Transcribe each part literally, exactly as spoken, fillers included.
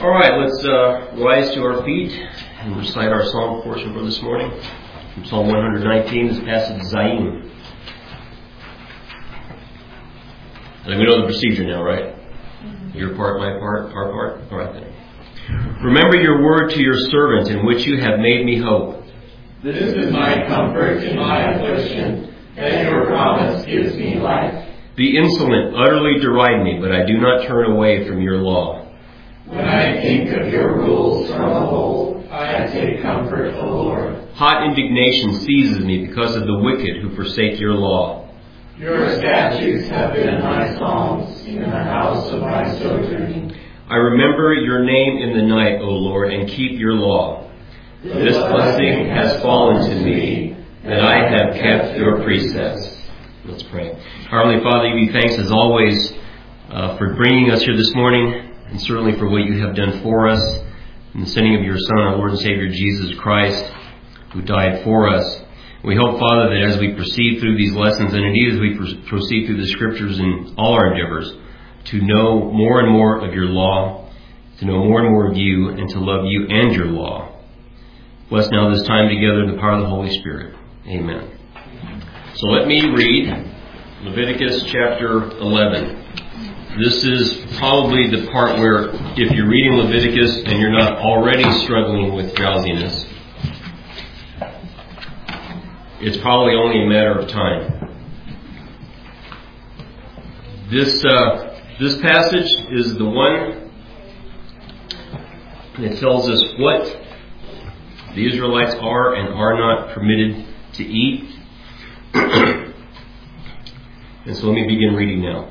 All right, let's uh, rise to our feet and recite our psalm portion for this morning. From Psalm one nineteen, this passage Zayin. And we know the procedure now, right? Your part, my part, our part? All right then. Remember your word to your servant in which you have made me hope. This is my comfort in my affliction, that your promise gives me life. The insolent utterly deride me, but I do not turn away from your law. When I think of your rules from of old, I take comfort, O Lord. Hot indignation seizes me because of the wicked who forsake your law. Your statutes have been my songs in the house of my sojourning. I remember your name in the night, O Lord, and keep your law. This blessing has fallen to me, that I have kept your precepts. Let's pray. Our Heavenly Father, you be thanks as always uh, for bringing us here this morning, and certainly for what you have done for us in the sending of your Son, our Lord and Savior, Jesus Christ, who died for us. We hope, Father, that as we proceed through these lessons, and indeed as we pr- proceed through the Scriptures in all our endeavors, to know more and more of your law, to know more and more of you, and to love you and your law. Bless now this time together in the power of the Holy Spirit. Amen. So let me read Leviticus chapter eleven. This is probably the part where if you're reading Leviticus and you're not already struggling with drowsiness, it's probably only a matter of time. This uh, this passage is the one that tells us what the Israelites are and are not permitted to eat. And so let me begin reading now.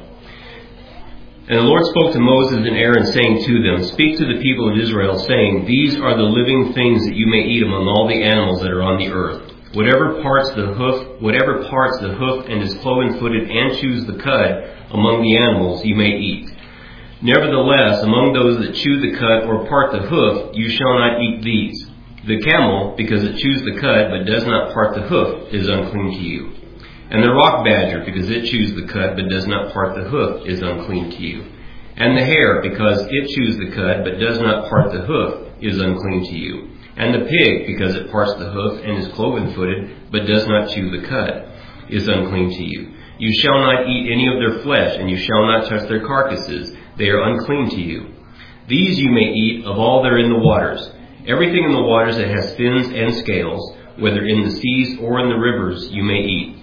And the Lord spoke to Moses and Aaron, saying to them, Speak to the people of Israel, saying, These are the living things that you may eat among all the animals that are on the earth. Whatever parts the hoof, whatever parts the hoof and is cloven-footed and chews the cud among the animals, you may eat. Nevertheless, among those that chew the cud or part the hoof, you shall not eat these. The camel, because it chews the cud but does not part the hoof, is unclean to you. And the rock badger, because it chews the cud but does not part the hoof, is unclean to you. And the hare, because it chews the cud but does not part the hoof, is unclean to you. And the pig, because it parts the hoof and is cloven-footed but does not chew the cud, is unclean to you. You shall not eat any of their flesh, and you shall not touch their carcasses. They are unclean to you. These you may eat of all that are in the waters. Everything in the waters that has fins and scales, whether in the seas or in the rivers, you may eat.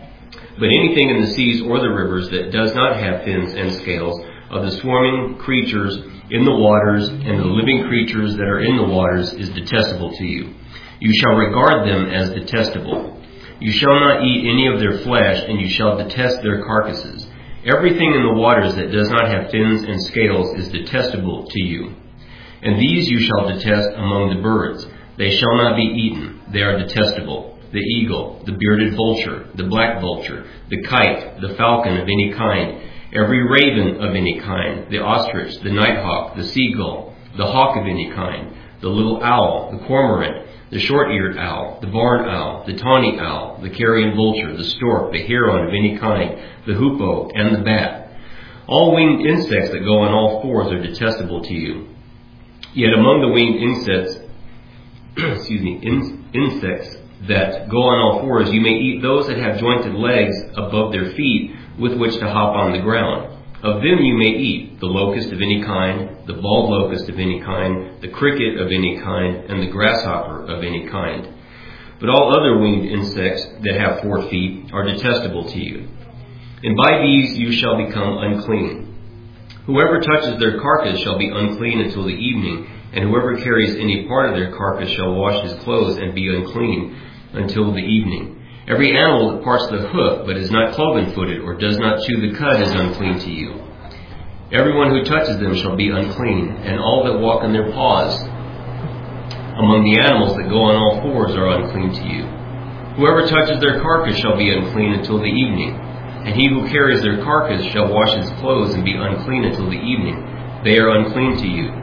But anything in the seas or the rivers that does not have fins and scales, of the swarming creatures in the waters and the living creatures that are in the waters, is detestable to you. You shall regard them as detestable. You shall not eat any of their flesh, and you shall detest their carcasses. Everything in the waters that does not have fins and scales is detestable to you. And these you shall detest among the birds. They shall not be eaten. They are detestable. The eagle, the bearded vulture, the black vulture, the kite, the falcon of any kind, every raven of any kind, the ostrich, the nighthawk, the seagull, the hawk of any kind, the little owl, the cormorant, the short-eared owl, the barn owl, the tawny owl, the carrion vulture, the stork, the heron of any kind, the hoopoe, and the bat. All winged insects that go on all fours are detestable to you. Yet among the winged insects, excuse me, in, insects that go on all fours, you may eat those that have jointed legs above their feet with which to hop on the ground. Of them you may eat the locust of any kind, the bald locust of any kind, the cricket of any kind, and the grasshopper of any kind. But all other winged insects that have four feet are detestable to you. And by these you shall become unclean. Whoever touches their carcass shall be unclean until the evening, and whoever carries any part of their carcass shall wash his clothes and be unclean until the evening. Every animal that parts the hoof but is not cloven-footed or does not chew the cud is unclean to you. Everyone who touches them shall be unclean, and all that walk on their paws among the animals that go on all fours are unclean to you. Whoever touches their carcass shall be unclean until the evening, and he who carries their carcass shall wash his clothes and be unclean until the evening. They are unclean to you.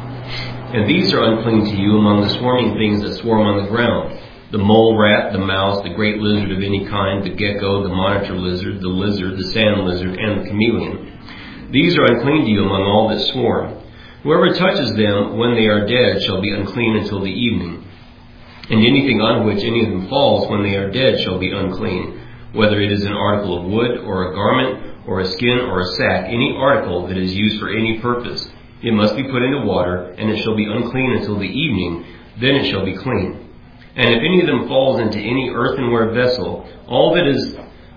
And these are unclean to you among the swarming things that swarm on the ground. The mole rat, the mouse, the great lizard of any kind, the gecko, the monitor lizard, the lizard, the sand lizard, and the chameleon. These are unclean to you among all that swarm. Whoever touches them when they are dead shall be unclean until the evening. And anything on which any of them falls when they are dead shall be unclean, whether it is an article of wood, or a garment, or a skin, or a sack, any article that is used for any purpose. It must be put into water, and it shall be unclean until the evening, then it shall be clean. And if any of them falls into any earthenware vessel, all that is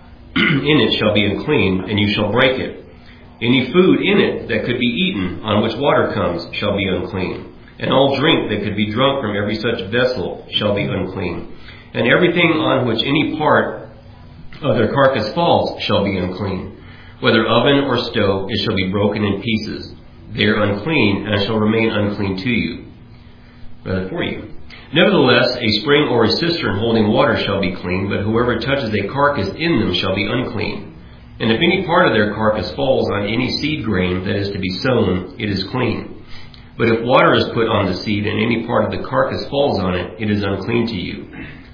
in it shall be unclean, and you shall break it. Any food in it that could be eaten, on which water comes, shall be unclean. And all drink that could be drunk from every such vessel shall be unclean. And everything on which any part of their carcass falls shall be unclean. Whether oven or stove, it shall be broken in pieces. They are unclean, and shall remain unclean to you, rather for you. Nevertheless, a spring or a cistern holding water shall be clean, but whoever touches a carcass in them shall be unclean. And if any part of their carcass falls on any seed grain that is to be sown, it is clean. But if water is put on the seed, and any part of the carcass falls on it, it is unclean to you.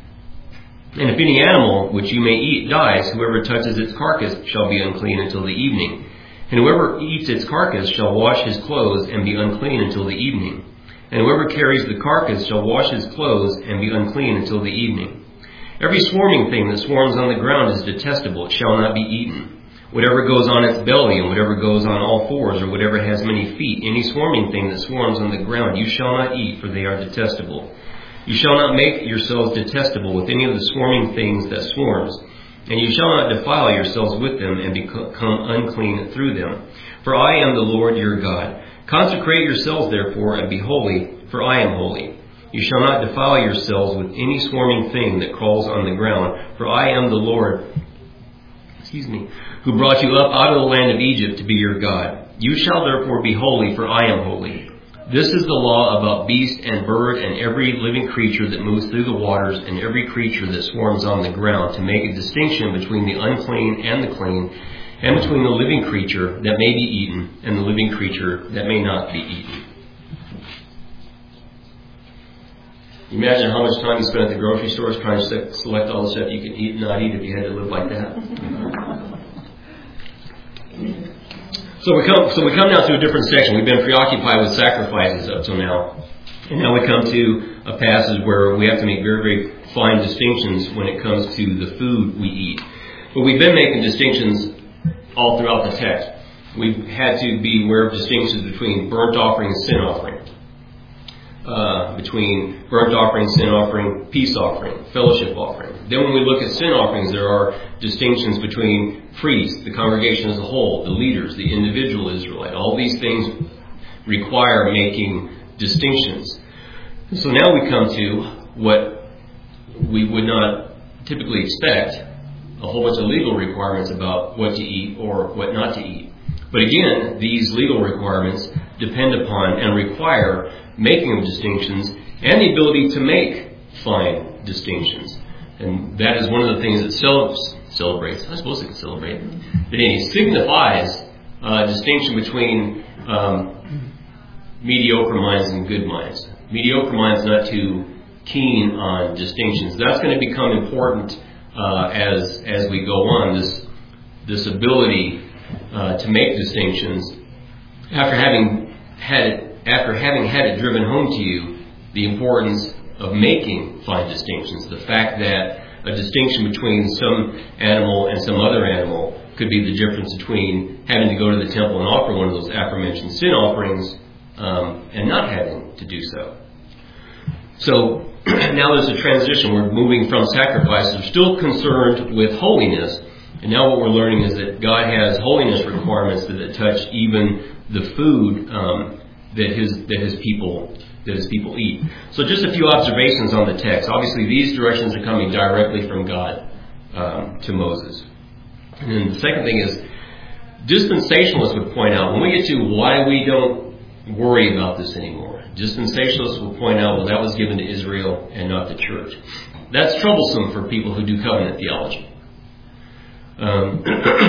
And if any animal which you may eat dies, whoever touches its carcass shall be unclean until the evening. And whoever eats its carcass shall wash his clothes and be unclean until the evening. And whoever carries the carcass shall wash his clothes and be unclean until the evening. Every swarming thing that swarms on the ground is detestable. It shall not be eaten. Whatever goes on its belly, and whatever goes on all fours, or whatever has many feet, any swarming thing that swarms on the ground, you shall not eat, for they are detestable. You shall not make yourselves detestable with any of the swarming things that swarms. And you shall not defile yourselves with them and become unclean through them. For I am the Lord your God. Consecrate yourselves therefore and be holy, for I am holy. You shall not defile yourselves with any swarming thing that crawls on the ground, for I am the Lord, excuse me, who brought you up out of the land of Egypt to be your God. You shall therefore be holy, for I am holy. This is the law about beast and bird and every living creature that moves through the waters and every creature that swarms on the ground, to make a distinction between the unclean and the clean, and between the living creature that may be eaten and the living creature that may not be eaten. Imagine how much time you spent at the grocery stores trying to select all the stuff you can eat and not eat if you had to live like that. So we come, so we come now to a different section. We've been preoccupied with sacrifices up till now, and now we come to a passage where we have to make very, very fine distinctions when it comes to the food we eat. But we've been making distinctions all throughout the text. We've had to be aware of distinctions between burnt offering and sin offering, uh, between burnt offering, sin offering, peace offering, fellowship offering. Then when we look at sin offerings, there are distinctions between priests, the congregation as a whole, the leaders, the individual Israelite. All these things require making distinctions. So now we come to what we would not typically expect, a whole bunch of legal requirements about what to eat or what not to eat. But again, these legal requirements depend upon and require making of distinctions and the ability to make fine distinctions. And that is one of the things that cel- celebrates, I suppose it can celebrate, that it signifies a distinction between um, mediocre minds and good minds. Mediocre minds not too keen on distinctions. That's going to become important uh, as as we go on, this this ability uh, to make distinctions after having had it, after having had it driven home to you, the importance of making fine distinctions. The fact that a distinction between some animal and some other animal could be the difference between having to go to the temple and offer one of those aforementioned sin offerings um, and not having to do so. So now there's a transition. We're moving from sacrifices. We're still concerned with holiness. And now what we're learning is that God has holiness requirements that touch even the food um, that his that his people that his people eat. So just a few observations on the text. Obviously, these directions are coming directly from God um, to Moses. And then the second thing is, dispensationalists would point out, when we get to why we don't worry about this anymore, dispensationalists will point out, well, that was given to Israel and not the church. That's troublesome for people who do covenant theology. Um,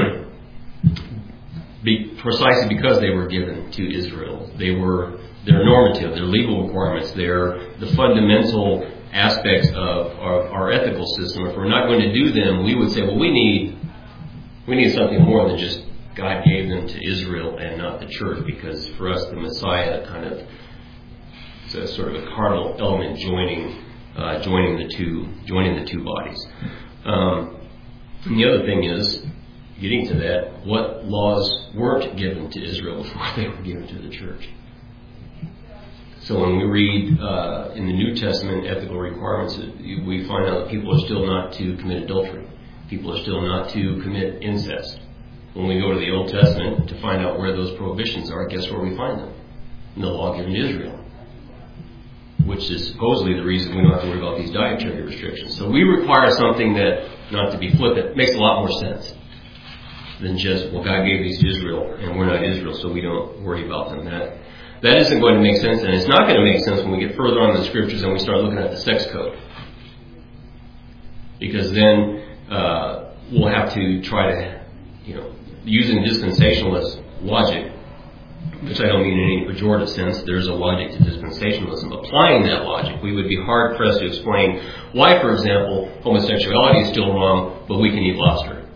be, precisely because they were given to Israel. They were, they're normative, they're legal requirements, they're the fundamental aspects of our, our ethical system. If we're not going to do them, we would say, well, we need we need something more than just God gave them to Israel and not the church, because for us the Messiah kind of is a sort of a cardinal element joining uh, joining the two joining the two bodies. Um, and the other thing is, getting to that, what laws weren't given to Israel before they were given to the church? So when we read uh, in the New Testament ethical requirements, we find out that people are still not to commit adultery. People are still not to commit incest. When we go to the Old Testament to find out where those prohibitions are, guess where we find them? In the law given to Israel, which is supposedly the reason we don't have to worry about these dietary restrictions. So we require something that, not to be flippant, makes a lot more sense than just, well, God gave these to Israel, and we're not Israel, so we don't worry about them. That that isn't going to make sense, and it's not going to make sense when we get further on in the scriptures and we start looking at the sex code. Because then uh, we'll have to try to, you know, using dispensationalist logic, which I don't mean in any pejorative sense, there's a logic to dispensationalism. Applying that logic, we would be hard-pressed to explain why, for example, homosexuality is still wrong, but we can eat lobster.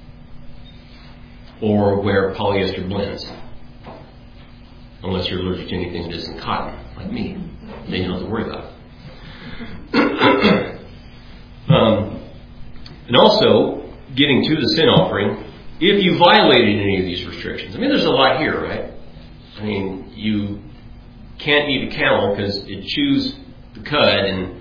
Or wear polyester blends. Unless you're allergic to anything that isn't cotton, like me. Then you don't have to worry about it. um, and also, getting to the sin offering, if you violated any of these restrictions, I mean, there's a lot here, right? I mean, you can't eat a camel because it chews the cud and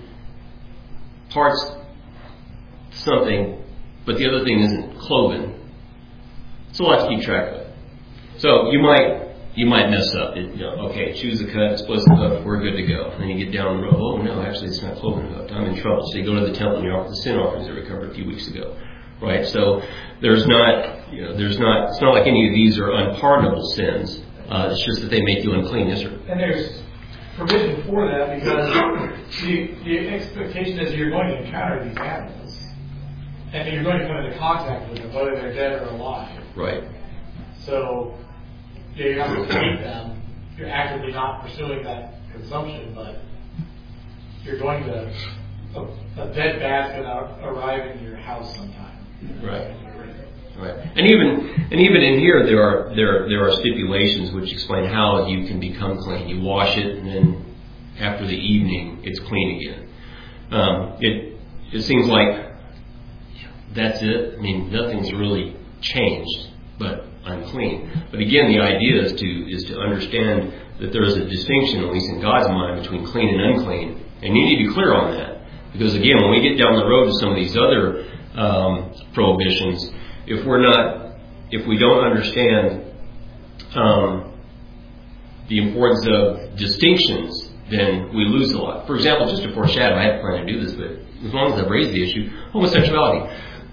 parts something, but the other thing isn't cloven. It's a lot to keep track of. So you might you might mess up. It, you know, okay, choose the cut, splits the hoof, we're good to go. And then you get down the road, oh no, actually it's not cloven hooked. I'm in trouble. So you go to the temple and you offer the sin offerings that we covered a few weeks ago. Right? So there's not you know, there's not it's not like any of these are unpardonable sins. Uh, it's just that they make you unclean, yes, sir? And there's provision for that because the, the expectation is you're going to encounter these animals and you're going to come into contact with them, whether they're dead or alive. Right. So you have to eat them. You're actively not pursuing that consumption, but you're going to a, a dead bat's going to arrive in your house sometime. Right. Right. And even and even in here there are there there are stipulations which explain how you can become clean. You wash it and then after the evening it's clean again. Um, it it seems like that's it. I mean, nothing's really changed, but I'm clean. But again, the idea is to is to understand that there is a distinction, at least in God's mind, between clean and unclean. And you need to be clear on that. Because again, when we get down the road to some of these other um, prohibitions, if we're not, if we don't understand um, the importance of distinctions, then we lose a lot. For example, just to foreshadow, I hadn't planned to do this, but as long as I've raised the issue, homosexuality.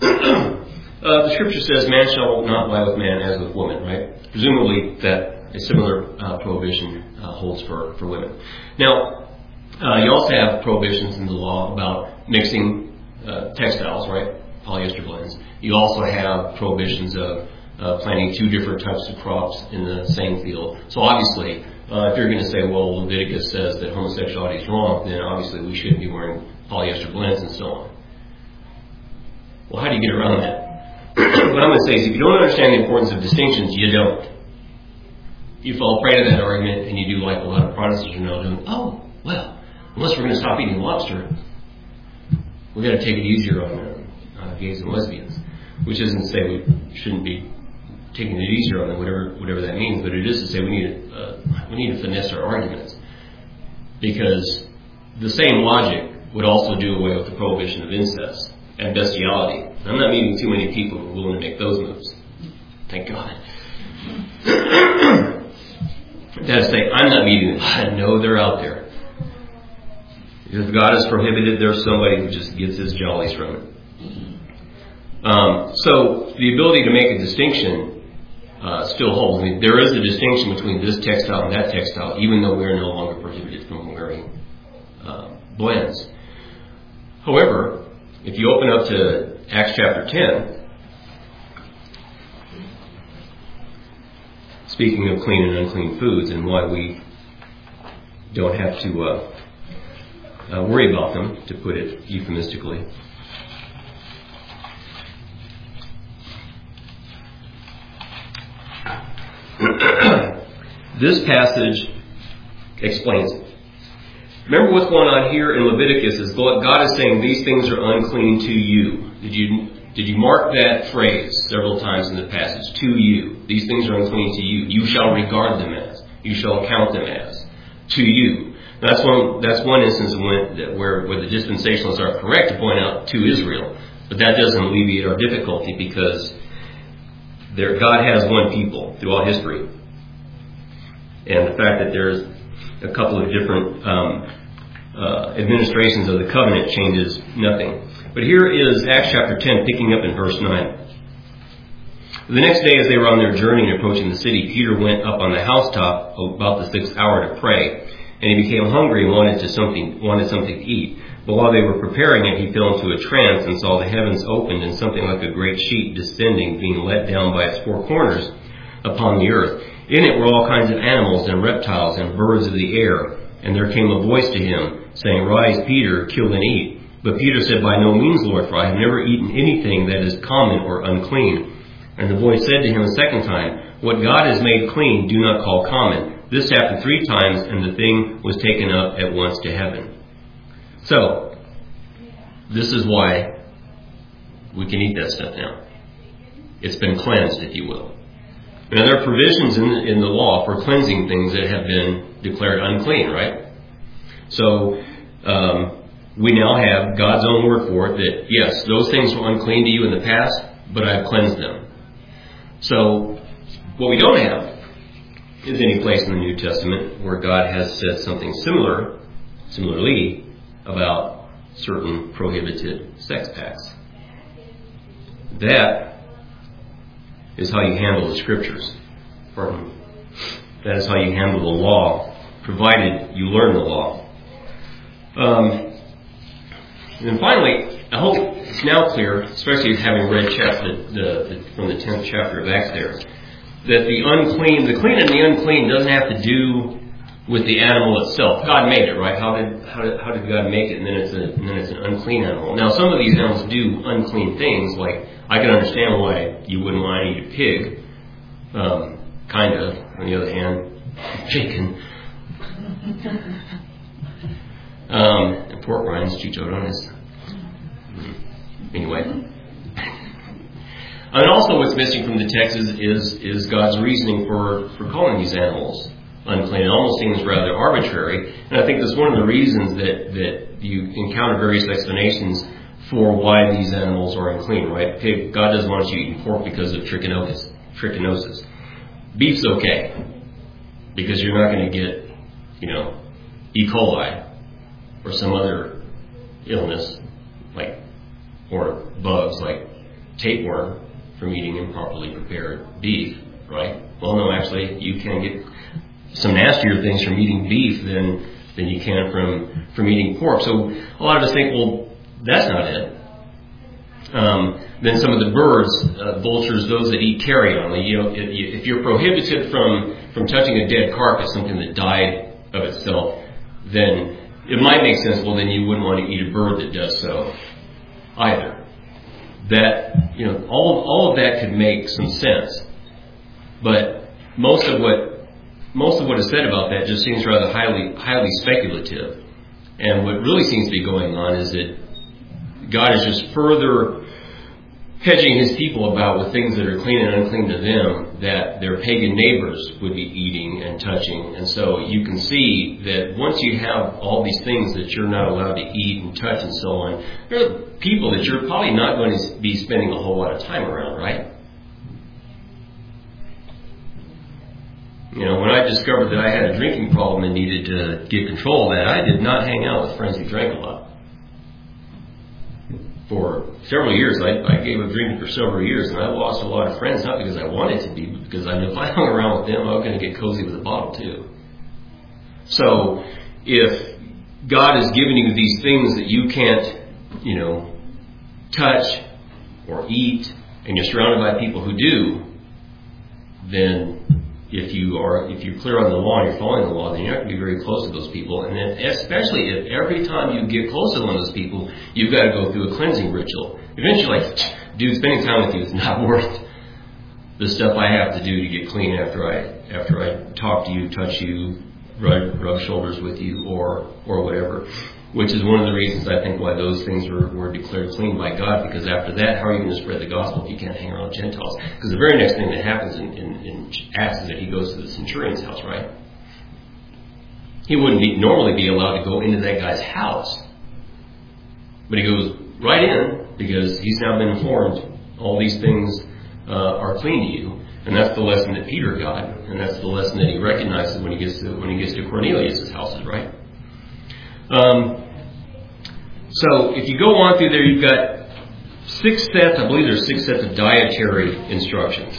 uh, the scripture says, man shall not lie with man as with woman, right? Presumably that a similar uh, prohibition uh, holds for, for women. Now, uh, you also have prohibitions in the law about mixing uh, textiles, right? Polyester blends. You also have prohibitions of uh, planting two different types of crops in the same field. So obviously, uh, if you're going to say, well, Leviticus says that homosexuality is wrong, then obviously we shouldn't be wearing polyester blends and so on. Well, how do you get around that? What I'm going to say is if you don't understand the importance of distinctions, you don't. You fall prey to that argument and you do like a lot of Protestants are now doing, oh, well, unless we're going to stop eating lobster, we've got to take it easier on them. Uh, gays and lesbians, which isn't to say we shouldn't be taking it easier on them, whatever whatever that means, but it is to say we need to, uh, we need to finesse our arguments, because the same logic would also do away with the prohibition of incest and bestiality. I'm not meeting too many people who are willing to make those moves. Thank God. That's say I'm not meeting them. I know they're out there. If God has prohibited, there's somebody who just gets his jollies from it. Um, so the ability to make a distinction uh, still holds. I mean, there is a distinction between this textile and that textile, even though we are no longer prohibited from wearing uh, blends. However, if you open up to Acts chapter ten, speaking of clean and unclean foods and why we don't have to uh, uh, worry about them, to put it euphemistically. this passage explains it. Remember what's going on here in Leviticus is God is saying these things are unclean to you. Did you did you mark that phrase several times in the passage? To you. These things are unclean to you. You shall regard them as. You shall count them as. To you. That's one that's one instance when, where, where the dispensationalists are correct to point out to Israel. But that doesn't alleviate our difficulty because there, God has one people throughout history. And the fact that there's a couple of different um, uh, administrations of the covenant changes nothing. But here is Acts chapter ten, picking up in verse nine. The next day as they were on their journey and approaching the city, Peter went up on the housetop about the sixth hour to pray. And he became hungry and wanted, to something, wanted something to eat. But while they were preparing it, he fell into a trance and saw the heavens opened and something like a great sheet descending, being let down by its four corners upon the earth. In it were all kinds of animals and reptiles and birds of the air. And there came a voice to him, saying, Rise, Peter, kill and eat. But Peter said, By no means, Lord, for I have never eaten anything that is common or unclean. And the voice said to him a second time, What God has made clean, do not call common. This happened three times, and the thing was taken up at once to heaven. So, this is why we can eat that stuff now. It's been cleansed, if you will. Now, there are provisions in the, in the law for cleansing things that have been declared unclean, right? So, um, we now have God's own word for it that, yes, those things were unclean to you in the past, but I have cleansed them. So, what we don't have is any place in the New Testament where God has said something similar, similarly, about certain prohibited sex acts. That is how you handle the Scriptures. Pardon me. That is how you handle the law, provided you learn the law. Um, and then finally, I hope it's now clear, especially having read chapter, the, the, from the tenth chapter of Acts there, that the unclean, the clean and the unclean doesn't have to do with the animal itself. God made it, right? How did how did, how did God make it? And then it's a, and then it's an unclean animal. Now, some of these animals do unclean things. Like I can understand why you wouldn't want to eat a pig, um, kind of. On the other hand, chicken, um, and pork rinds, chicharrones. Anyway. And also what's missing from the text is, is, is God's reasoning for, for calling these animals unclean. It almost seems rather arbitrary. And I think that's one of the reasons that, that you encounter various explanations for why these animals are unclean, right? Pig, God doesn't want you eating pork because of trichinosis. trichinosis. Beef's okay because you're not going to get, you know, E. coli or some other illness like, or bugs like tapeworm from eating improperly prepared beef, right? Well, no, actually, you can get some nastier things from eating beef than than you can from from eating pork. So a lot of us think, well, that's not it. Um, then some of the birds, uh, vultures, those that eat carrion, you know, if, if you're prohibited from from touching a dead carcass, something that died of itself, then it might make sense. Well, then you wouldn't want to eat a bird that does so either. That, you know, all all of that could make some sense, but most of what most of what is said about that just seems rather highly highly speculative. And what really seems to be going on is that God is just further hedging His people about with things that are clean and unclean to them that their pagan neighbors would be eating and touching. And so you can see that once you have all these things that you're not allowed to eat and touch and so on, there are people that you're probably not going to be spending a whole lot of time around, right? You know, when I discovered that I had a drinking problem and needed to get control of that, I did not hang out with friends who drank a lot. For several years, I, I gave up drinking for several years, and I lost a lot of friends, not because I wanted to be, but because I knew if I hung around with them, I was going to get cozy with a bottle too. So, if God has given you these things that you can't, you know, touch or eat, and you're surrounded by people who do, then if you are, if you're clear on the law and you're following the law, then you're not going to be very close to those people. And then especially if every time you get close to one of those people, you've got to go through a cleansing ritual. Eventually, like, dude, spending time with you is not worth the stuff I have to do to get clean after I after I talk to you, touch you, rub, rub shoulders with you, or or whatever. Which is one of the reasons I think why those things were, were declared clean by God, because after that, how are you going to spread the gospel if you can't hang around Gentiles? Because the very next thing that happens in, in, in Acts is that he goes to the centurion's house, right? He wouldn't be, normally be allowed to go into that guy's house. But he goes right in, because he's now been informed all these things uh, are clean to you. And that's the lesson that Peter got, and that's the lesson that he recognizes when he gets to, when he gets to Cornelius' houses, right? Um, so if you go on through there, you've got six sets, I believe there's six sets of dietary instructions.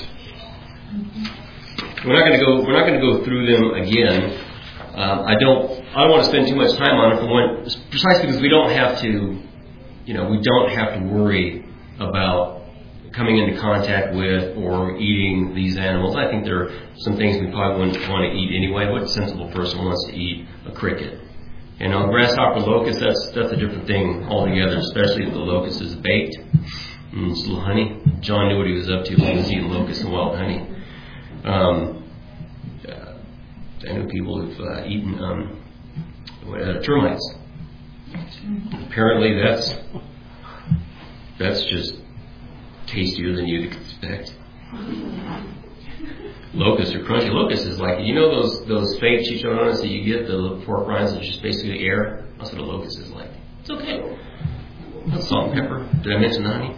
We're not going to go, we're not going to go through them again. Um, I don't, I don't want to spend too much time on it for one, precisely because we don't have to, you know, we don't have to worry about coming into contact with or eating these animals. I think there are some things we probably wouldn't want to eat anyway. What sensible person wants to eat a cricket? You know, grasshopper locust, that's that's a different thing altogether, especially if the locust is baked. Mm, it's a little honey. John knew what he was up to when he was eating locusts and wild honey. Um, uh, I know people who've uh, eaten um, uh, termites. Apparently that's that's just tastier than you'd expect. Locusts are crunchy. Locust is like, you know those those fake chicharrones that you get, the pork rinds that's just basically air? That's what a locust is like. It's okay. That's salt and pepper. Did I mention the honey?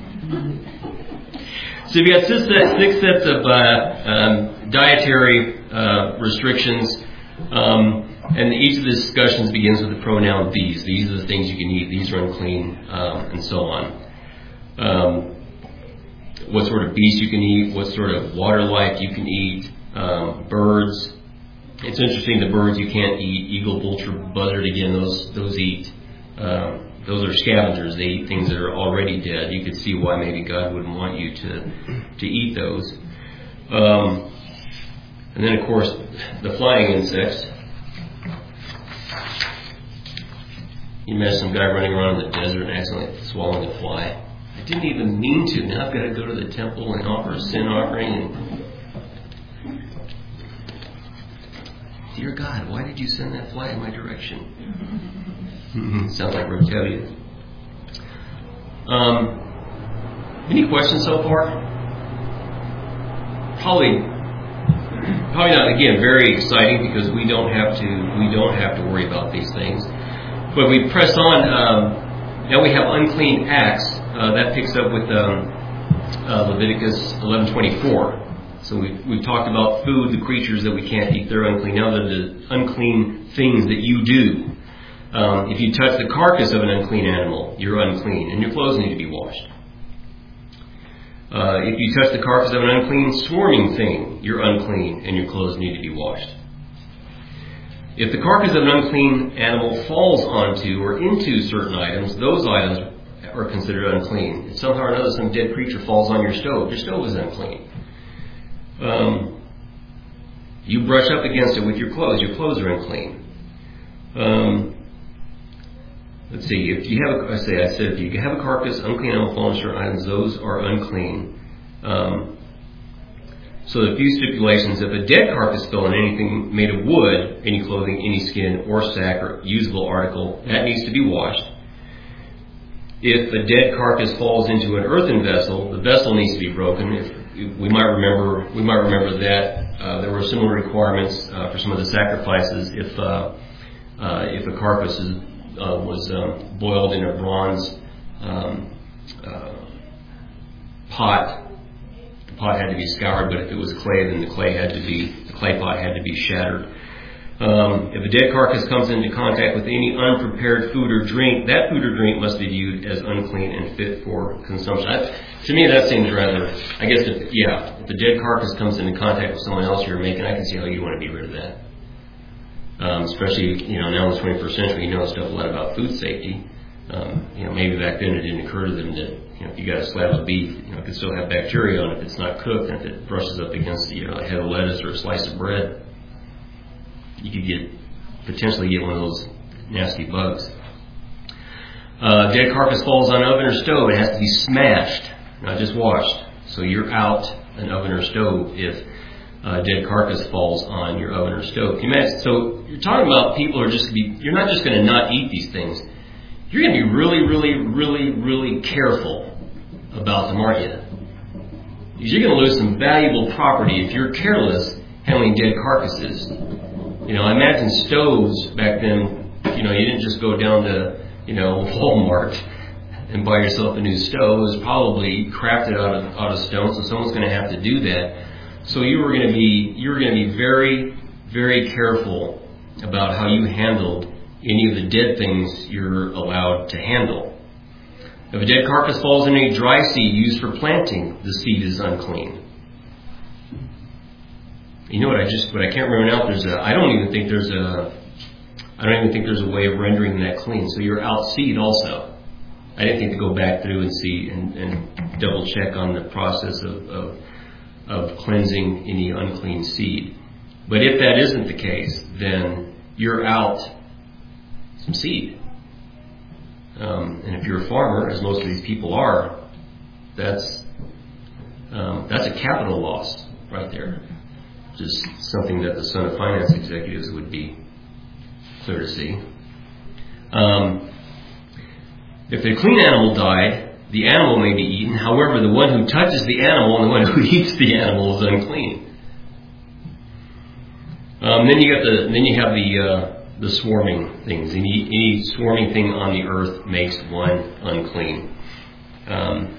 So you've got six, six sets of uh, um, dietary uh, restrictions, um, and each of the discussions begins with the pronoun these. These are the things you can eat. These are unclean, um, and so on. Um, what sort of beast you can eat, what sort of water life you can eat, um, birds. It's interesting, the birds you can't eat, eagle, vulture, buzzard, again, those those eat, um, those are scavengers. They eat things that are already dead. You could see why maybe God wouldn't want you to, to eat those. Um, and then, of course, the flying insects. You imagine some guy running around in the desert and accidentally swallowing a fly. I didn't even mean to. Now I've got to go to the temple and offer a sin offering. And dear God, why did you send that fly in my direction? Sounds like Rotelia. Um, any questions so far? Probably, probably not. Again, very exciting because we don't have to. We don't have to worry about these things. But we press on. Um, now we have unclean acts. Uh, that picks up with um, uh, Leviticus eleven twenty-four. So we've, we've talked about food, the creatures that we can't eat, they're unclean. Now they're the unclean things that you do. Um, if you touch the carcass of an unclean animal, you're unclean, and your clothes need to be washed. Uh, if you touch the carcass of an unclean swarming thing, you're unclean, and your clothes need to be washed. If the carcass of an unclean animal falls onto or into certain items, those items are considered unclean. If somehow or another some dead creature falls on your stove, your stove is unclean. Um, you brush up against it with your clothes, your clothes are unclean. Um, let's see, if you have a, I say, I said, if you have a carcass, unclean animal fall on certain items, those are unclean. Um, so the few stipulations, if a dead carcass fell on anything made of wood, any clothing, any skin, or sack, or usable article, that needs to be washed. If a dead carcass falls into an earthen vessel, the vessel needs to be broken. If, we might remember, we might remember that uh, there were similar requirements uh, for some of the sacrifices. If uh, uh, if a carcass is, uh, was um, boiled in a bronze um, uh, pot, the pot had to be scoured. But if it was clay, then the clay had to be the clay pot had to be shattered. Um, if a dead carcass comes into contact with any unprepared food or drink, that food or drink must be viewed as unclean and fit for consumption. I, to me, that seems rather, I guess, if, yeah, if the dead carcass comes into contact with someone else you're making, I can see how you want to be rid of that. Um, especially, you know, now in the twenty-first century, you know stuff a lot about food safety. Um, you know, maybe back then it didn't occur to them that, you know, if you got a slab of beef, you know, it could still have bacteria on it if it's not cooked, and if it brushes up against, you know, a head of lettuce or a slice of bread, you could get potentially get one of those nasty bugs. Uh, dead carcass falls on oven or stove. It has to be smashed, not just washed. So you're out an oven or stove if a dead carcass falls on your oven or stove. Can you imagine? So you're talking about people who are just going to be, you're not just going to not eat these things. You're going to be really, really, really, really careful about them, aren't you? Because you're going to lose some valuable property if you're careless handling dead carcasses. You know, I imagine stoves back then, you know, you didn't just go down to, you know, Walmart and buy yourself a new stove. It was probably crafted out of, out of stone, so someone's going to have to do that. So you were going to be, you were going to be very, very careful about how you handled any of the dead things you're allowed to handle. If a dead carcass falls in any dry seed used for planting, the seed is unclean. You know what I just, what I can't remember now, there's a, I don't even think there's a, I don't even think there's a way of rendering that clean. So you're out seed also. I didn't think to go back through and see and, and double check on the process of, of, of cleansing any unclean seed. But if that isn't the case, then you're out some seed. Um, and if you're a farmer, as most of these people are, that's um, that's a capital loss right there. Just something that the Son of Finance executives would be clear to see. Um, if a clean animal died, the animal may be eaten. However, the one who touches the animal and the one who eats the animal is unclean. Um, then you got the then you have the uh, the swarming things. Any, any swarming thing on the earth makes one unclean. Um,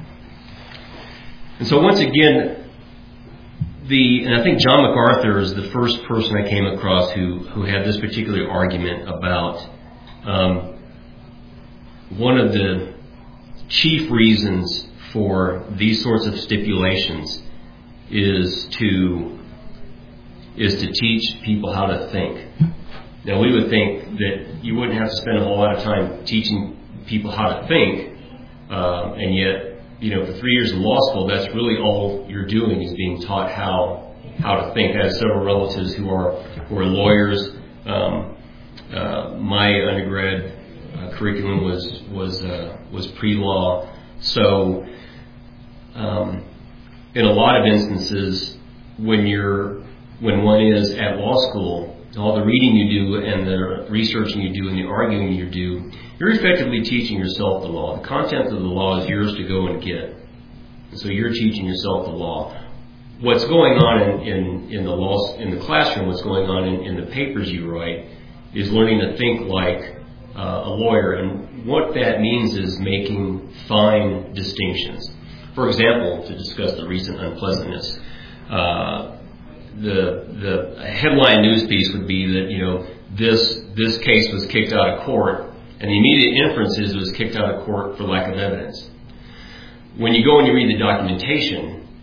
and so once again, the and I think John MacArthur is the first person I came across who who had this particular argument about um, one of the chief reasons for these sorts of stipulations is to is to teach people how to think. Now, we would think that you wouldn't have to spend a whole lot of time teaching people how to think, uh, and yet, you know, for three years of law school, that's really all you're doing is being taught how how to think. I have several relatives who are who are lawyers. Um, uh, my undergrad uh, curriculum was was uh, was pre-law, so um, in a lot of instances, when you're when one is at law school, all the reading you do and the researching you do and the arguing you do, you're effectively teaching yourself the law. The content of the law is yours to go and get. And so you're teaching yourself the law. What's going on in, in, in the law in the classroom, what's going on in, in the papers you write, is learning to think like uh, a lawyer. And what that means is making fine distinctions. For example, to discuss the recent unpleasantness, uh, The the headline news piece would be that, you know, this this case was kicked out of court, and the immediate inference is it was kicked out of court for lack of evidence. When you go and you read the documentation,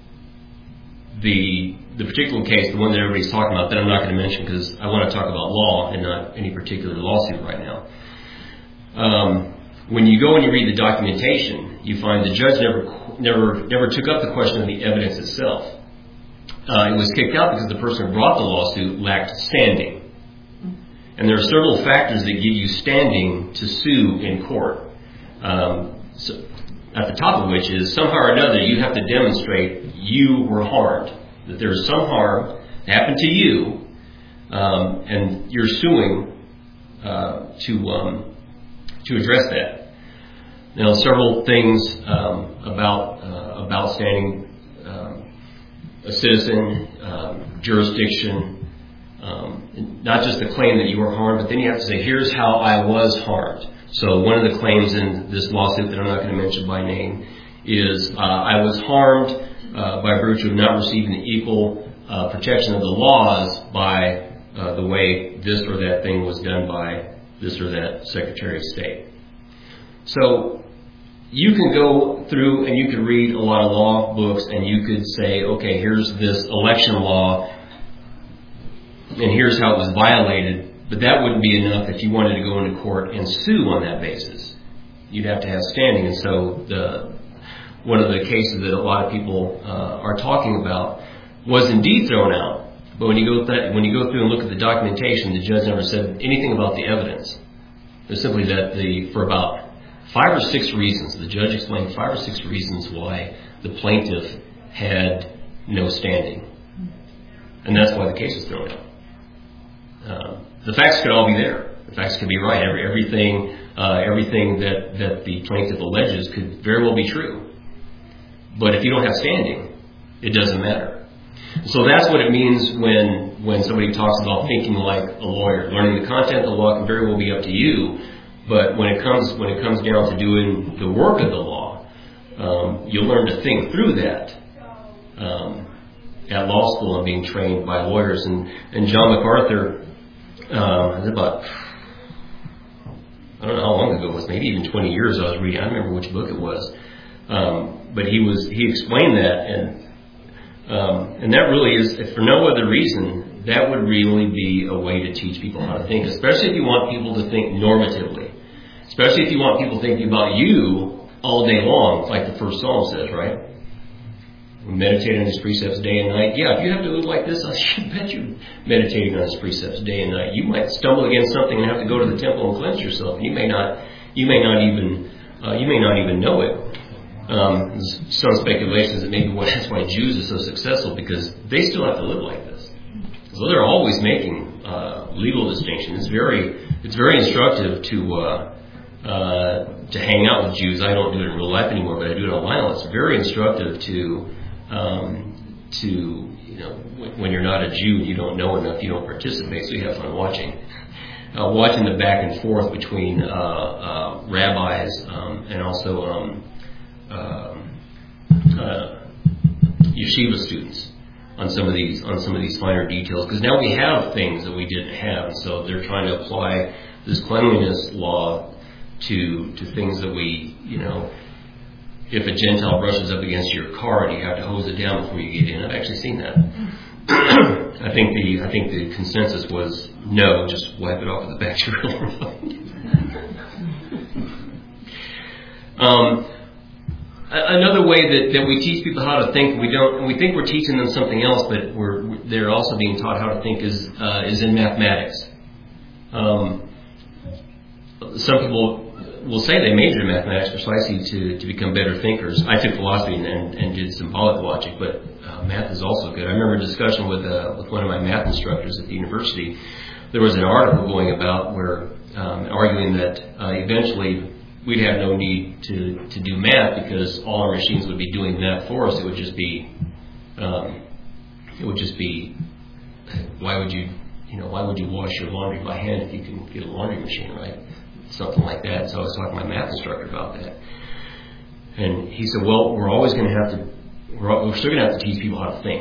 the the particular case, the one that everybody's talking about, that I'm not going to mention because I want to talk about law and not any particular lawsuit right now. Um, when you go and you read the documentation, you find the judge never never never took up the question of the evidence itself. Uh, it was kicked out because the person who brought the lawsuit lacked standing. And there are several factors that give you standing to sue in court. Um, so at the top of which is somehow or another you have to demonstrate you were harmed, that there is some harm that happened to you, um, and you're suing uh, to um, to address that. Now, several things um, about uh, about standing. A citizen, um, jurisdiction, um, not just the claim that you were harmed, but then you have to say, here's how I was harmed. So one of the claims in this lawsuit that I'm not going to mention by name is uh, I was harmed uh, by virtue of not receiving the equal uh, protection of the laws by uh, the way this or that thing was done by this or that Secretary of State. So you can go through and you could read a lot of law books and you could say, okay, here's this election law and here's how it was violated, but that wouldn't be enough if you wanted to go into court and sue on that basis. You'd have to have standing. And so the one of the cases that a lot of people uh, are talking about was indeed thrown out. But when you go th- when you go through and look at the documentation, the judge never said anything about the evidence. It's simply that the for about five or six reasons, the judge explained five or six reasons why the plaintiff had no standing. And that's why the case was thrown out. Um, the facts could all be there. The facts could be right. Every, everything uh, everything that, that the plaintiff alleges could very well be true. But if you don't have standing, it doesn't matter. So that's what it means when when somebody talks about thinking like a lawyer. Learning the content of the law can very well be up to you, but when it comes when it comes down to doing the work of the law, um, you'll learn to think through that um, at law school and being trained by lawyers. And, and John MacArthur, uh, about I don't know how long ago it was, maybe even twenty years I was reading. I don't remember which book it was, um, but he was he explained that and. Um, and that really is, if for no other reason, that would really be a way to teach people how to think, especially if you want people to think normatively. Especially if you want people thinking about you all day long, like the first Psalm says, right? Meditate on his precepts day and night. Yeah, if you have to live like this, I should bet you meditating on his precepts day and night. You might stumble against something and have to go to the temple and cleanse yourself. You may not, you may not even, uh, you may not even know it. Um, there's some speculations that maybe that's why Jews are so successful, because they still have to live like this. So they're always making uh, legal distinctions. It's very, it's very instructive to uh, uh, to hang out with Jews. I don't do it in real life anymore, but I do it online. It's very instructive to um, to you know when you're not a Jew, you don't know enough, you don't participate, so you have fun watching. Uh, watching the back and forth between uh, uh, rabbis um, and also. Um, Um, uh, yeshiva students on some of these on some of these finer details, because now we have things that we didn't have, and so they're trying to apply this cleanliness law to to things that we, you know, if a Gentile brushes up against your car and you have to hose it down before you get in. I've actually seen that. I think the I think the consensus was no, just wipe it off with a bacterial remote. um. Another way that, that we teach people how to think, we don't, we think we're teaching them something else, but we're they're also being taught how to think is uh, is in mathematics. Um, some people will say they major in mathematics precisely to, to become better thinkers. I took philosophy and, and, and did symbolic logic, but uh, math is also good. I remember a discussion with uh, with one of my math instructors at the university. There was an article going about where um, arguing that uh, eventually we'd have no need to, to do math because all our machines would be doing that for us. It would just be, um, it would just be, why would you, you know, why would you wash your laundry by hand if you can get a laundry machine, right? Something like that. So I was talking to my math instructor about that, and he said, well, we're always going to have to, we're, we're still going to have to teach people how to think.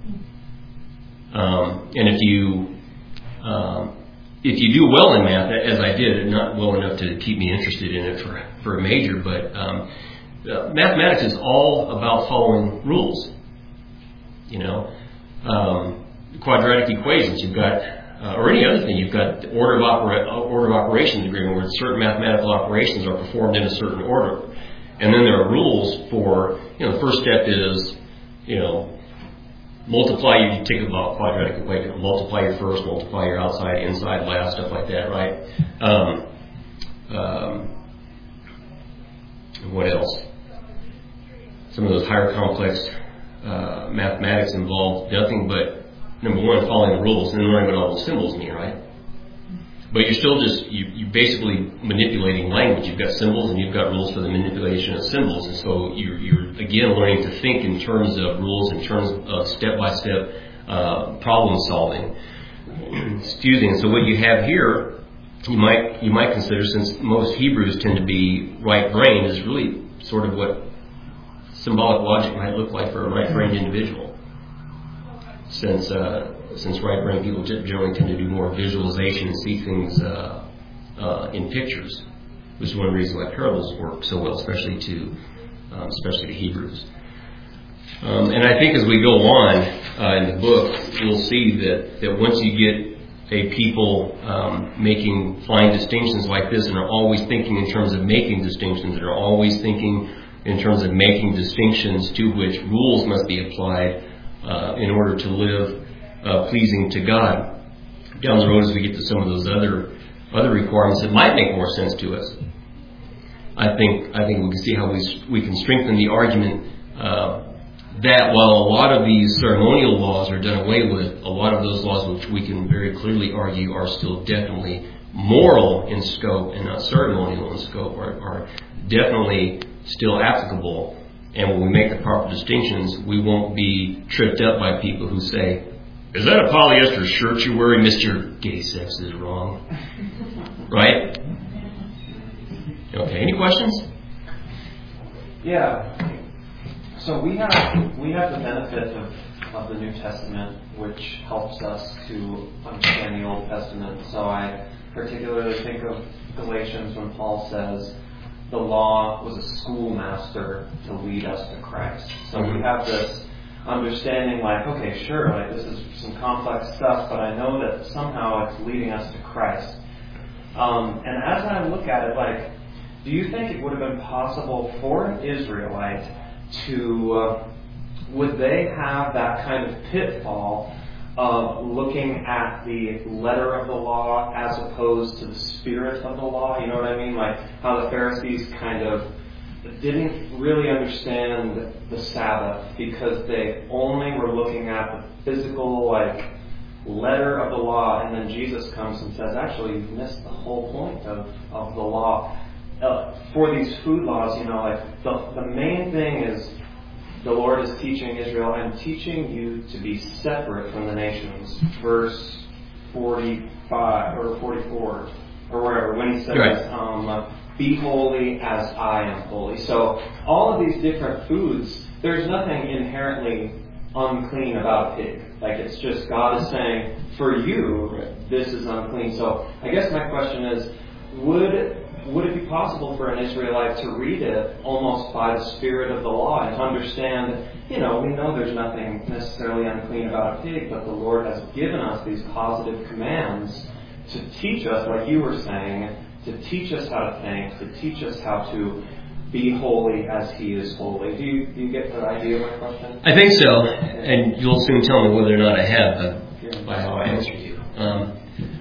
Um, and if you, um, If you do well in math, as I did, not well enough to keep me interested in it for, for a major, but um, uh, mathematics is all about following rules. You know, um, quadratic equations, you've got, uh, or any other thing, you've got the order of, opera- order of operations agreement where certain mathematical operations are performed in a certain order. And then there are rules for, you know, the first step is, you know, multiply, you take about quadratic equation, multiply your first, multiply your outside, inside, last, stuff like that, right? Um, um, what else? Some of those higher complex uh, mathematics involve nothing but, number one, following the rules, and then learning what all those symbols mean, right? But you're still just, you, you're basically manipulating language. You've got symbols and you've got rules for the manipulation of symbols. And so you're, you're again, learning to think in terms of rules, in terms of step-by-step uh, problem solving. Excuse me. And so what you have here, you might you might consider, since most Hebrews tend to be right-brained, is really sort of what symbolic logic might look like for a right-brained individual. Since uh, since right-brain people generally tend to do more visualization and see things uh, uh, in pictures, which is one of the reasons why parables work so well, especially to um, especially to Hebrews. Um, and I think as we go on uh, in the book, you'll see that, that once you get a people um, making fine distinctions like this, and are always thinking in terms of making distinctions, and are always thinking in terms of making distinctions to which rules must be applied uh, in order to live Uh, pleasing to God. Down the road, as we get to some of those other other requirements that might make more sense to us, I think I think we can see how we we can strengthen the argument uh, that while a lot of these ceremonial laws are done away with, a lot of those laws, which we can very clearly argue are still definitely moral in scope and not ceremonial in scope, are, are definitely still applicable. And when we make the proper distinctions, we won't be tripped up by people who say, "Is that a polyester shirt you're wearing, Mister Gay Sex is wrong?" Right? Okay, any questions? Yeah. So we have we have the benefit of, of the New Testament, which helps us to understand the Old Testament. So I particularly think of Galatians when Paul says the law was a schoolmaster to lead us to Christ. So we have this understanding like, okay, sure, like this is some complex stuff, but I know that somehow it's leading us to Christ. Um, and as I look at it, like, do you think it would have been possible for an Israelite to, uh, would they have that kind of pitfall of looking at the letter of the law as opposed to the spirit of the law? You know what I mean? Like how the Pharisees kind of didn't really understand the Sabbath because they only were looking at the physical, like, letter of the law, and then Jesus comes and says, actually, you've missed the whole point of, of the law. Uh, for these food laws, you know, like the, the main thing is the Lord is teaching Israel, I'm teaching you to be separate from the nations. Verse forty-five or forty-four or wherever, when he says, right. um, be holy as I am holy. So all of these different foods, there's nothing inherently unclean about a pig. Like it's just God is saying, for you, right, this is unclean. So I guess my question is, would would it be possible for an Israelite to read it almost by the spirit of the law and to understand, you know, we know there's nothing necessarily unclean about a pig, but the Lord has given us these positive commands to teach us, like you were saying, to teach us how to think, to teach us how to be holy as He is holy. Do you, do you get the idea of my question? I think so, and you'll soon tell me whether or not I have uh, by how I answered you. Um,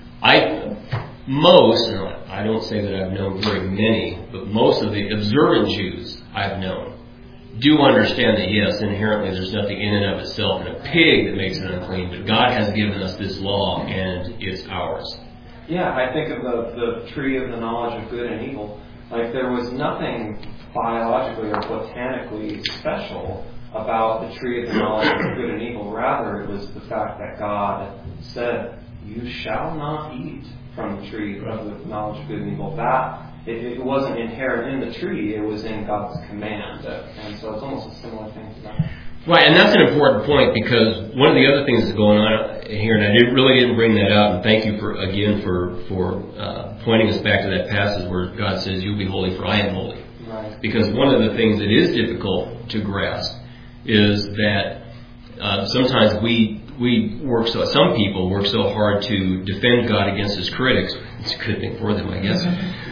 I most, and I don't say that I've known very many, but most of the observant Jews I've known do understand that yes, inherently there's nothing in and of itself in a pig that makes it unclean, but God has given us this law and it's ours. Yeah, I think of the, the tree of the knowledge of good and evil. Like there was nothing biologically or botanically special about the tree of the knowledge of good and evil. Rather, it was the fact that God said, you shall not eat from the tree of the knowledge of good and evil. That, it, it wasn't inherent in the tree, it was in God's command. And so it's almost a similar thing to that. Right, and that's an important point because one of the other things that's going on here, and I didn't, really didn't bring that up, and thank you for again for for uh, pointing us back to that passage where God says, "You'll be holy, for I am holy." Right. Because one of the things that is difficult to grasp is that uh, sometimes we we work so some people work so hard to defend God against His critics. It's a good thing for them, I guess.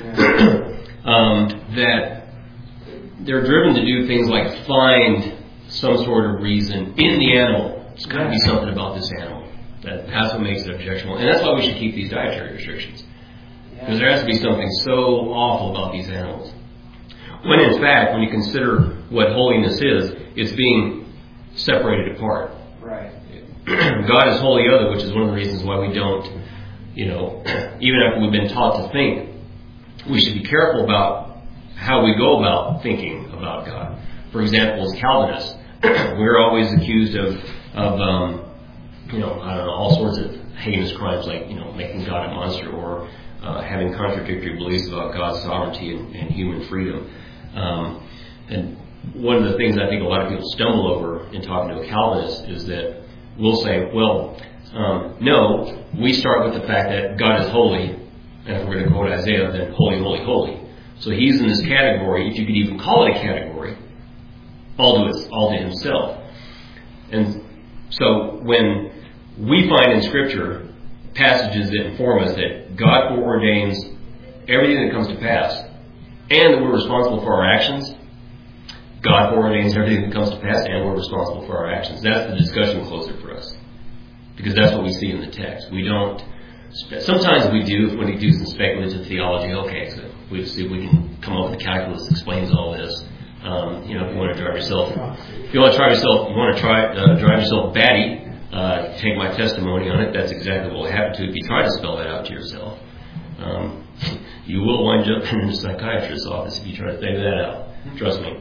um, that they're driven to do things like find some sort of reason in the animal. It's got to be something about this animal. That, that's what makes it objectionable. And that's why we should keep these dietary restrictions. Because there has to be something so awful about these animals. When in fact, when you consider what holiness is, it's being separated apart. Right. God is holy other, which is one of the reasons why we don't, you know, even after we've been taught to think, we should be careful about how we go about thinking about God. For example, as Calvinists, we're always accused of, of um, you know, I don't know, all sorts of heinous crimes like, you know, making God a monster or uh, having contradictory beliefs about God's sovereignty and, and human freedom. Um, and one of the things I think a lot of people stumble over in talking to a Calvinist is that we'll say, well, um, no, we start with the fact that God is holy, and if we're going to quote Isaiah, then holy, holy, holy. So He's in this category, if you could even call it a category, all to, his, all to Himself. And so when we find in Scripture passages that inform us that God foreordains everything that comes to pass and that we're responsible for our actions, God foreordains everything that comes to pass and we're responsible for our actions. That's the discussion closer for us. Because that's what we see in the text. We don't, sometimes we do when we do some speculative theology. Okay, so we see if we can come up with a calculus that explains all this. Um, you know, if you want to drive yourself, if you want to try yourself, you want to try uh, drive yourself batty. Uh, take my testimony on it. That's exactly what will happen to you if you try to spell that out to yourself. Um, you will wind up in a psychiatrist's office if you try to figure that out. Trust me.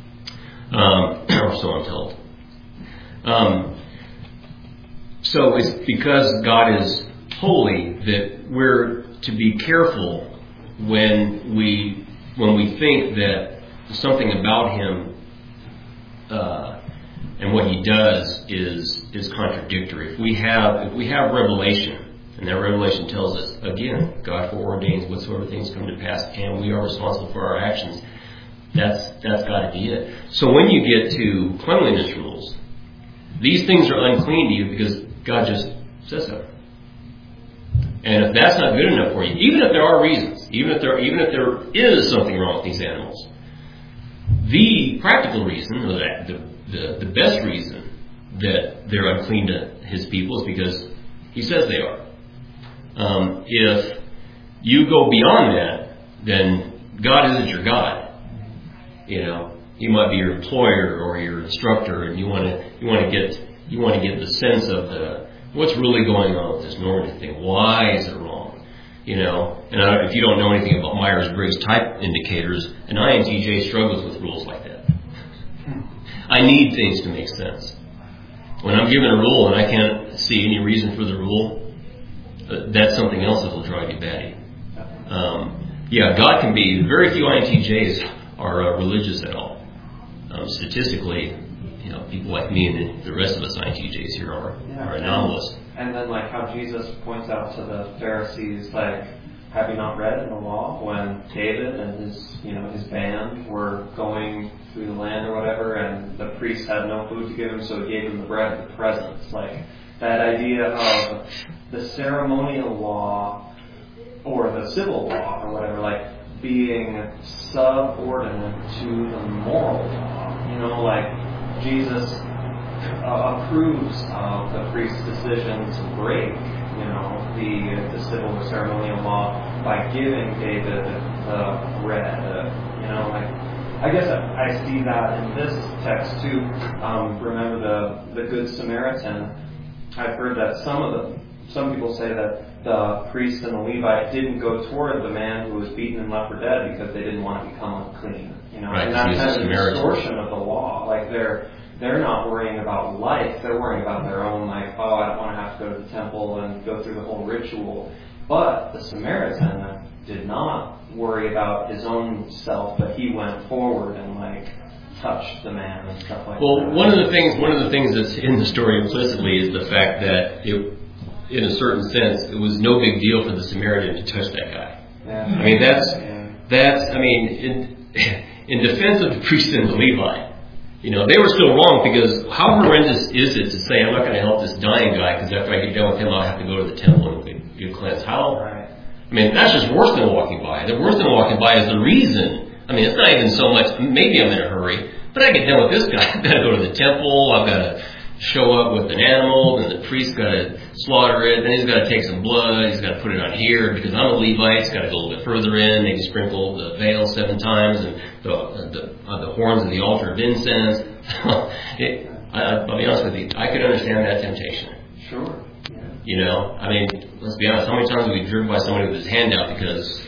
Um, or so I'm told. Um, so it's because God is holy that we're to be careful when we when we think that something about Him uh, and what He does is is contradictory. If we have if we have revelation, and that revelation tells us again, God foreordains whatsoever things come to pass, and we are responsible for our actions. That's that's got to be it. So when you get to cleanliness rules, these things are unclean to you because God just says so. And if that's not good enough for you, even if there are reasons, even if there even if there is something wrong with these animals, the practical reason, or the the, the best reason that they're unclean to His people is because He says they are. Um, if you go beyond that, then God isn't your God. You know, He might be your employer or your instructor, and you want to you want to get you want to get the sense of the what's really going on with this normative thing. Why is it wrong? You know, and I, if you don't know anything about Myers-Briggs type indicators, an I N T J struggles with rules like that. I need things to make sense. When I'm given a rule and I can't see any reason for the rule, uh, that's something else that will drive you batty. Um, yeah, God can be. Very few I N T Js are uh, religious at all. Um, statistically, you know, people like me and the rest of us I N T Js here are, yeah, are anomalous. And then, like how Jesus points out to the Pharisees, like, have you not read in the law when David and his, you know, his band were going through the land or whatever, and the priest had no food to give him, so he gave him the bread of the presence. Like that idea of the ceremonial law or the civil law or whatever, like being subordinate to the moral law. You know, like Jesus uh, approves of the priest's decision to break, you know, the the civil or ceremonial law by giving David the bread. Uh, you know, like I guess I, I see that in this text too. Um, remember the the Good Samaritan. I've heard that some of the some people say that the priest and the Levite didn't go toward the man who was beaten and left for dead because they didn't want to become unclean. You know, right, and that's kind of a distortion of the law. Like they're they're not worrying about life; they're worrying about their own. Like, oh, I don't want to have to go to the temple and go through the whole ritual. But the Samaritan did not worry about his own self, but he went forward and like touched the man and stuff like well, that. Well, one of the things one of the things that's in the story implicitly is the fact that it, in a certain sense, it was no big deal for the Samaritan to touch that guy. Yeah. I mean, that's yeah. that's. I mean, in in defense of the priest and the Levite, you know, they were still wrong because how horrendous is it to say I'm not going to help this dying guy because after I get done with him, I'll have to go to the temple and get cleansed? How? Right. I mean, that's just worse than walking by. The worse than walking by is the reason. I mean, it's not even so much. Maybe I'm in a hurry, but I get done with this guy. I've got to go to the temple. I've got to show up with an animal, and the priest's got to slaughter it. Then he's got to take some blood. He's got to put it on here because I'm a Levite. He's got to go a little bit further in, maybe sprinkle the veil seven times and the the, uh, the horns of the altar of incense. it, I, I'll be honest with you. I could understand that temptation. Sure. You know, I mean, let's be honest. How many times have we driven by somebody with his hand out because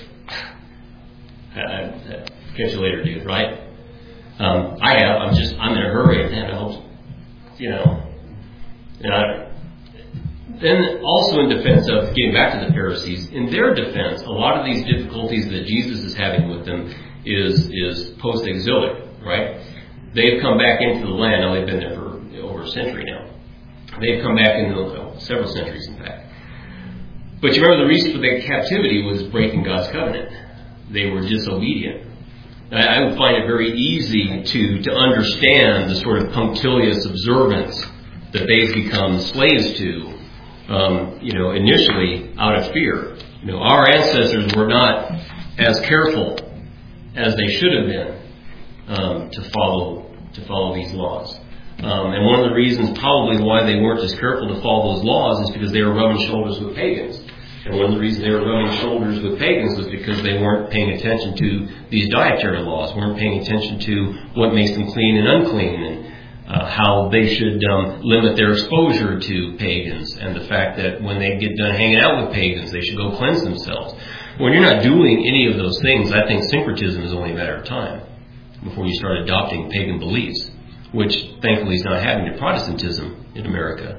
I, I, catch you later, dude? Right? Um, I have. I'm just. I'm in a hurry, and I hope, you know. And I, then also in defense of getting back to the Pharisees, in their defense, a lot of these difficulties that Jesus is having with them is is post-exilic, right? They've come back into the land. Now they've been there for over a century now. They've come back into well, several centuries, in fact. But you remember the reason for their captivity was breaking God's covenant. They were disobedient. I, I would find it very easy to, to understand the sort of punctilious observance that they've become slaves to, um, you know, initially out of fear. You know, our ancestors were not as careful as they should have been um, to follow to follow these laws. Um, and one of the reasons probably why they weren't as careful to follow those laws is because they were rubbing shoulders with pagans. And one of the reasons they were rubbing shoulders with pagans was because they weren't paying attention to these dietary laws, weren't paying attention to what makes them clean and unclean, and uh, how they should um, limit their exposure to pagans, and the fact that when they get done hanging out with pagans, they should go cleanse themselves. When you're not doing any of those things, I think syncretism is only a matter of time before you start adopting pagan beliefs, which thankfully is not happening to Protestantism in America.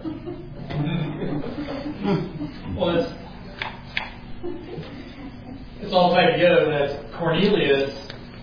Well, it's, it's all tied together that Cornelius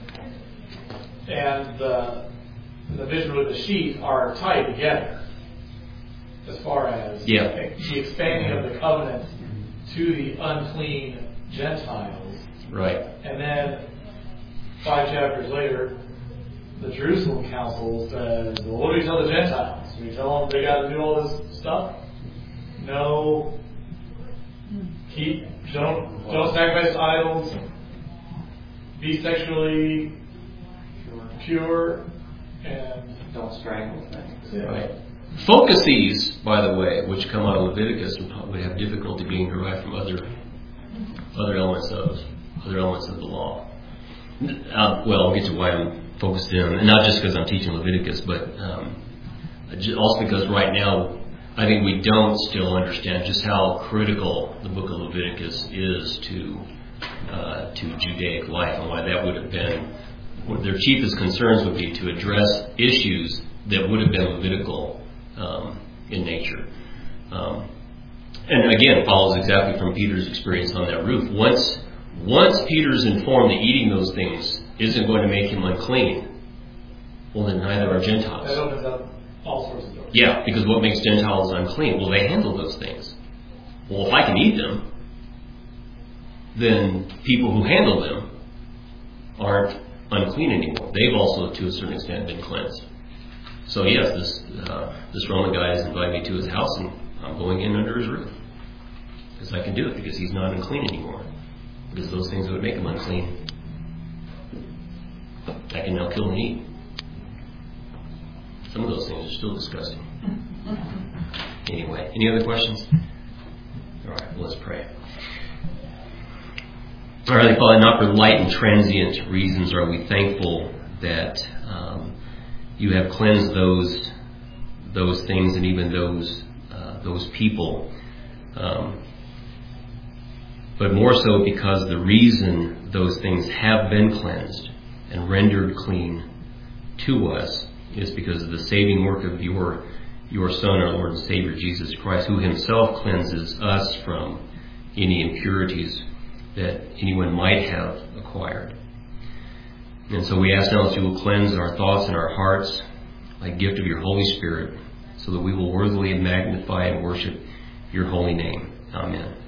and the, the vision with the sheep are tied together as far as yeah. the expanding of the covenant to the unclean Gentiles. Right. And then five chapters later, the Jerusalem Council says, well, what do we tell the Gentiles? Do we tell them they got to do all this stuff? No. Keep, don't, don't sacrifice idols. Be sexually pure, and don't strangle things. Yeah. Right. Focuses, by the way, which come out of Leviticus and probably have difficulty being derived from other other elements of other elements of the law. Uh, well, I'll get to why I'm focused in, and not just because I'm teaching Leviticus, but um, also because right now I think we don't still understand just how critical the book of Leviticus is to uh, to Judaic life, and why that would have been their chiefest concerns would be to address issues that would have been Levitical um, in nature. Um, and again, follows exactly from Peter's experience on that roof. Once once Peter's informed that eating those things isn't going to make him unclean, well, then neither are Gentiles. That opens up all sorts of doors. Yeah, because what makes Gentiles unclean? Well, they handle those things. Well, if I can eat them, then people who handle them aren't unclean anymore. They've also, to a certain extent, been cleansed. So yes, this uh, this Roman guy has invited me to his house, and I'm going in under his roof because I can do it, because he's not unclean anymore. Because those things that would make him unclean, I can now kill and eat. Some of those things are still disgusting. Anyway, any other questions? All right, well, let's pray. Our Heavenly Father, not for light and transient reasons are we thankful that um, you have cleansed those those things and even those uh, those people, um, but more so because the reason those things have been cleansed and rendered clean to us is because of the saving work of your your Son, our Lord and Savior, Jesus Christ, who himself cleanses us from any impurities that anyone might have acquired. And so we ask now that you will cleanse our thoughts and our hearts by gift of your Holy Spirit, so that we will worthily magnify and worship your holy name. Amen.